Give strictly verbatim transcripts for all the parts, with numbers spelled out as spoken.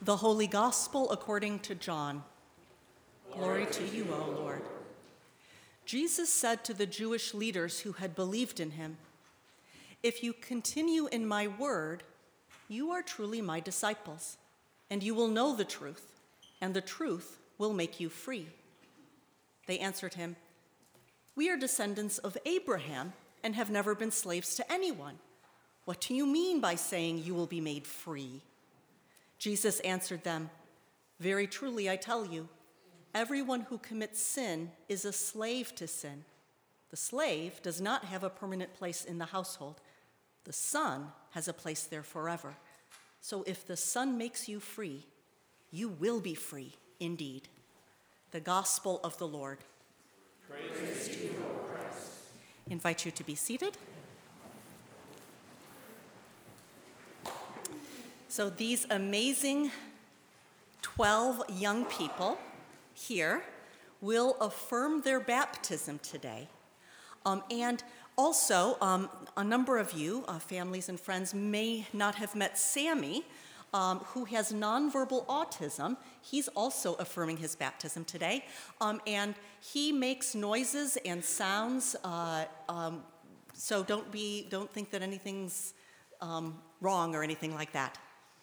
The Holy Gospel according to John. Glory to you, O Lord. Jesus said to the Jewish leaders who had believed in him, "If you continue in my word, you are truly my disciples, and you will know the truth, and the truth will make you free." They answered him, "We are descendants of Abraham and have never been slaves to anyone. What do you mean by saying you will be made free?" Jesus answered them, "Very truly I tell you, everyone who commits sin is a slave to sin. The slave does not have a permanent place in the household. The Son has a place there forever. So if the Son makes you free, you will be free indeed." The Gospel of the Lord. Praise to you, O Christ. I invite you to be seated. So these amazing twelve young people here will affirm their baptism today. Um, and also, um, a number of you, uh, families and friends, may not have met Sammy, um, who has nonverbal autism. He's also affirming his baptism today. Um, and he makes noises and sounds, uh, um, so don't be, don't think that anything's um, wrong or anything like that.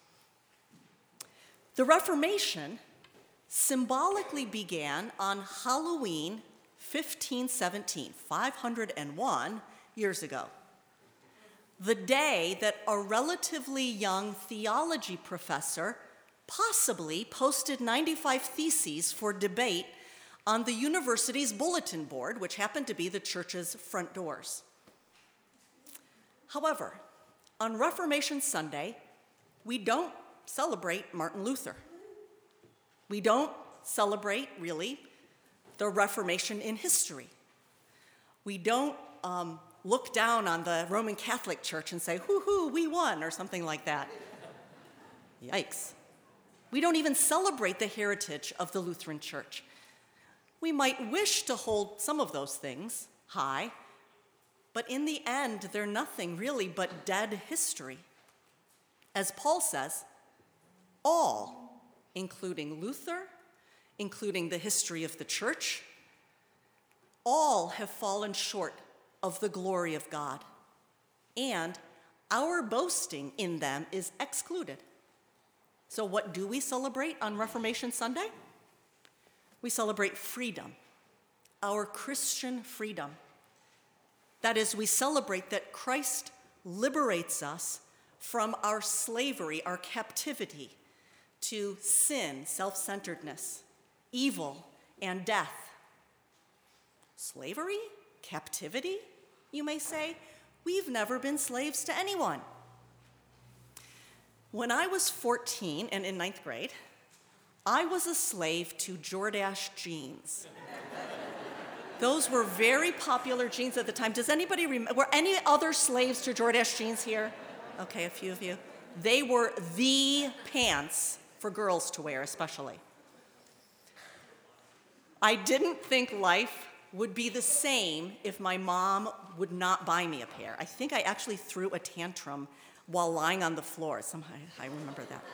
The Reformation symbolically began on Halloween fifteen seventeen, five hundred one years ago, the day that a relatively young theology professor possibly posted ninety-five theses for debate on the university's bulletin board, which happened to be the church's front doors. However, on Reformation Sunday, we don't celebrate Martin Luther. We don't celebrate, really, the Reformation in history. We don't um, look down on the Roman Catholic Church and say, "Hoo-hoo, we won," or something like that. Yikes. We don't even celebrate the heritage of the Lutheran Church. We might wish to hold some of those things high, but in the end, they're nothing really but dead history. As Paul says, all, including Luther, including the history of the church, all have fallen short of the glory of God, and our boasting in them is excluded. So what do we celebrate on Reformation Sunday? We celebrate freedom, our Christian freedom. That is, we celebrate that Christ liberates us from our slavery, our captivity to sin, self-centeredness, evil, and death. Slavery? Captivity, you may say? We've never been slaves to anyone. When I was fourteen and in ninth grade, I was a slave to Jordache jeans. Those were very popular jeans at the time. Does anybody remember? Were any other slaves to Jordache jeans here? Okay, a few of you. They were the pants for girls to wear, especially. I didn't think life would be the same if my mom would not buy me a pair. I think I actually threw a tantrum while lying on the floor. Somehow I remember that.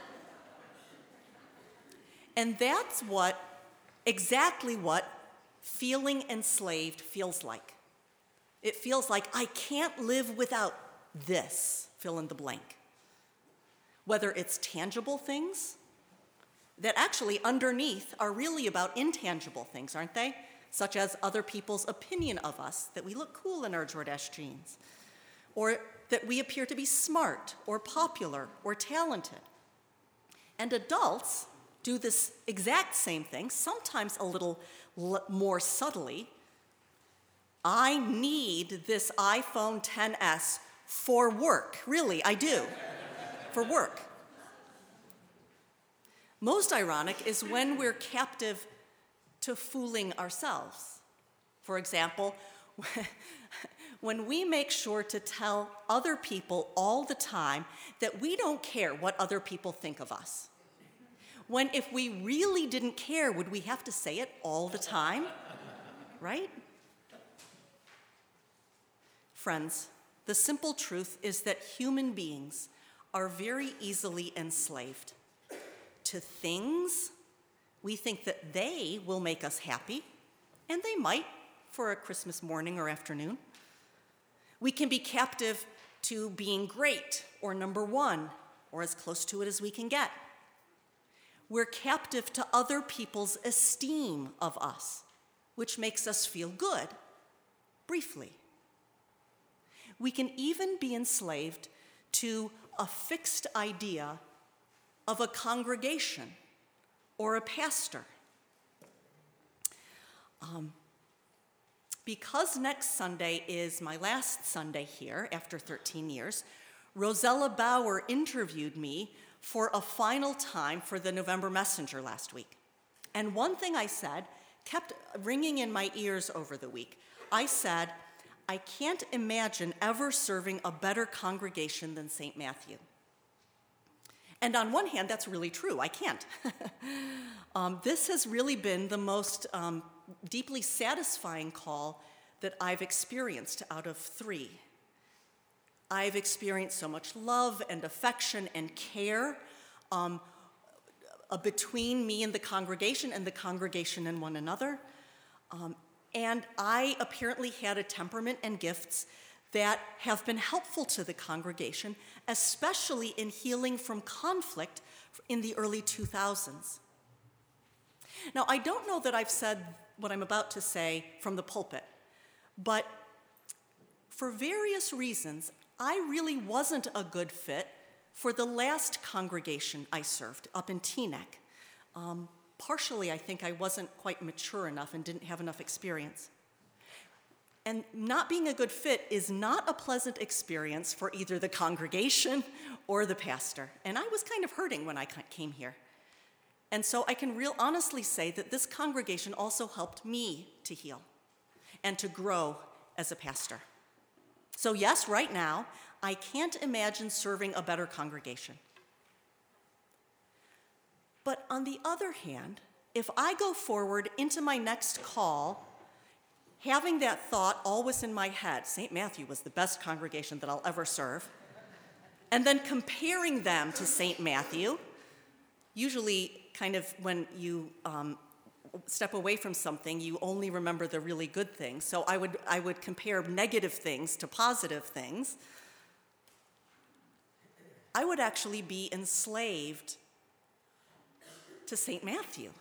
And that's what, exactly what feeling enslaved feels like. It feels like I can't live without this, fill in the blank. Whether it's tangible things that actually underneath are really about intangible things, aren't they? Such as other people's opinion of us, that we look cool in our Jordache jeans, or that we appear to be smart or popular or talented. And adults do this exact same thing, sometimes a little l- more subtly. I need this iPhone X S for work. Really, I do. For work. Most ironic is when we're captive to fooling ourselves. For example, when we make sure to tell other people all the time that we don't care what other people think of us. When if we really didn't care, would we have to say it all the time? Right? Friends, the simple truth is that human beings are very easily enslaved to things. We think that they will make us happy, and they might for a Christmas morning or afternoon. We can be captive to being great or number one or as close to it as we can get. We're captive to other people's esteem of us, which makes us feel good, briefly. We can even be enslaved to a fixed idea of a congregation or a pastor. Um, because next Sunday is my last Sunday here after thirteen years, Rosella Bauer interviewed me for a final time for the November Messenger last week. And one thing I said kept ringing in my ears over the week. I said, I can't imagine ever serving a better congregation than Saint Matthew. And on one hand, that's really true. I can't. um, this has really been the most um, deeply satisfying call that I've experienced out of three. I've experienced so much love and affection and care um, uh, between me and the congregation and the congregation and one another. Um, and I apparently had a temperament and gifts that have been helpful to the congregation, especially in healing from conflict in the early two thousands. Now, I don't know that I've said what I'm about to say from the pulpit, but for various reasons, I really wasn't a good fit for the last congregation I served up in Teaneck. Um, partially, I think I wasn't quite mature enough and didn't have enough experience. And not being a good fit is not a pleasant experience for either the congregation or the pastor. And I was kind of hurting when I came here. And so I can real honestly say that this congregation also helped me to heal and to grow as a pastor. So yes, right now, I can't imagine serving a better congregation. But on the other hand, if I go forward into my next call, having that thought always in my head, Saint Matthew was the best congregation that I'll ever serve, and then comparing them to Saint Matthew, usually kind of when you um, step away from something, you only remember the really good things. So I would, I would compare negative things to positive things. I would actually be enslaved to Saint Matthew,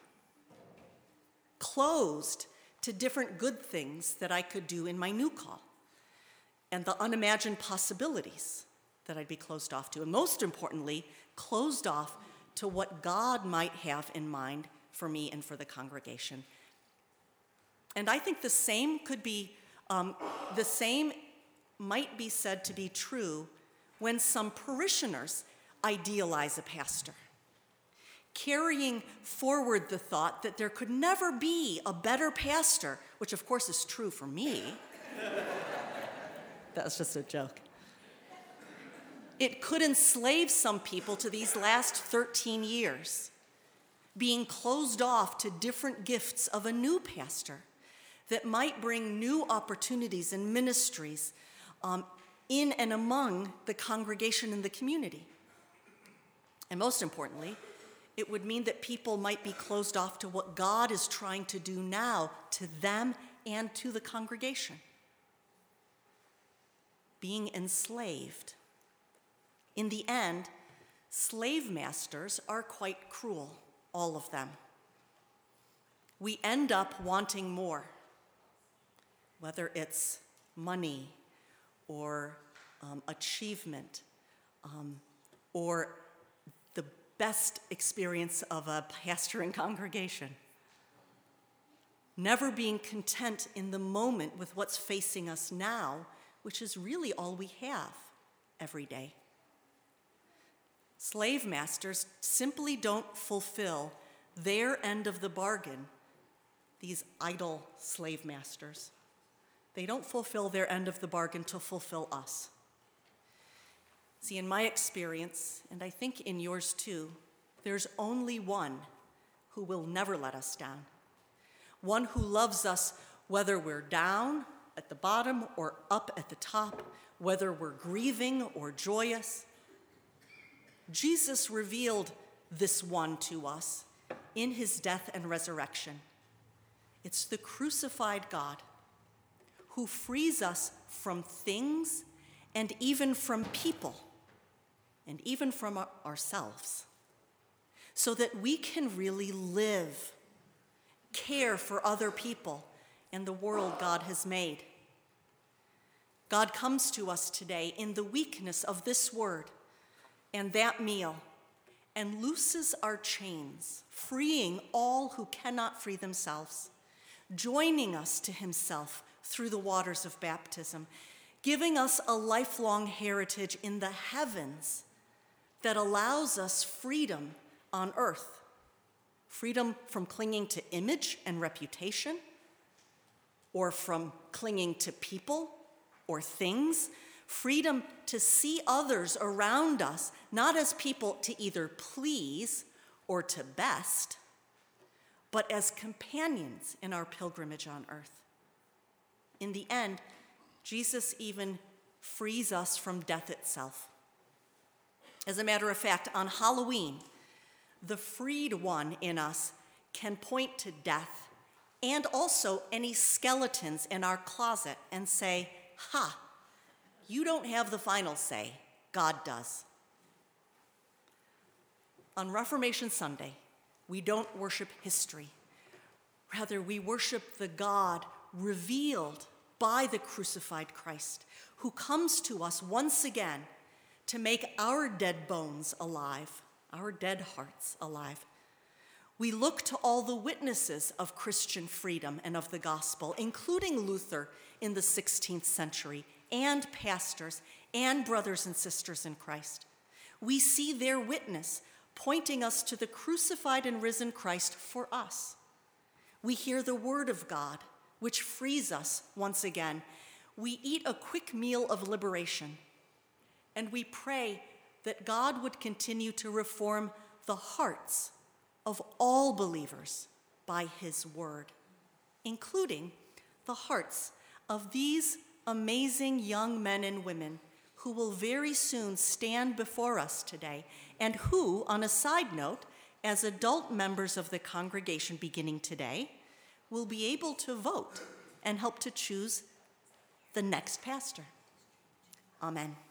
closed to different good things that I could do in my new call, and the unimagined possibilities that I'd be closed off to, and most importantly, closed off to what God might have in mind for me and for the congregation. And I think the same could be, um, the same might be said to be true when some parishioners idealize a pastor, carrying forward the thought that there could never be a better pastor, which of course is true for me. That was just a joke. It could enslave some people to these last thirteen years, being closed off to different gifts of a new pastor that might bring new opportunities and ministries um, in and among the congregation and the community. And most importantly, it would mean that people might be closed off to what God is trying to do now to them and to the congregation. Being enslaved. In the end, slave masters are quite cruel, all of them. We end up wanting more, whether it's money or um, achievement um, or the best experience of a pastoring congregation. Never being content in the moment with what's facing us now, which is really all we have every day. Slave masters simply don't fulfill their end of the bargain, these idle slave masters. They don't fulfill their end of the bargain to fulfill us. See, in my experience, and I think in yours too, there's only one who will never let us down. One who loves us whether we're down at the bottom or up at the top, whether we're grieving or joyous. Jesus revealed this one to us in his death and resurrection. It's the crucified God who frees us from things and even from people and even from our- ourselves so that we can really live, care for other people and the world God has made. God comes to us today in the weakness of this word and that meal and looses our chains, freeing all who cannot free themselves, joining us to himself through the waters of baptism, giving us a lifelong heritage in the heavens that allows us freedom on earth, freedom from clinging to image and reputation, or from clinging to people or things, freedom to see others around us not as people to either please or to best, but as companions in our pilgrimage on earth. In the end, Jesus even frees us from death itself. As a matter of fact, on Halloween, the freed one in us can point to death and also any skeletons in our closet and say, "Ha, you don't have the final say, God does." On Reformation Sunday, we don't worship history. Rather, we worship the God revealed by the crucified Christ, who comes to us once again to make our dead bones alive, our dead hearts alive. We look to all the witnesses of Christian freedom and of the gospel, including Luther in the sixteenth century, and pastors and brothers and sisters in Christ. We see their witness pointing us to the crucified and risen Christ for us. We hear the word of God, which frees us once again. We eat a quick meal of liberation, and we pray that God would continue to reform the hearts of all believers by his word, including the hearts of these amazing young men and women who will very soon stand before us today, and who, on a side note, as adult members of the congregation beginning today, will be able to vote and help to choose the next pastor. Amen.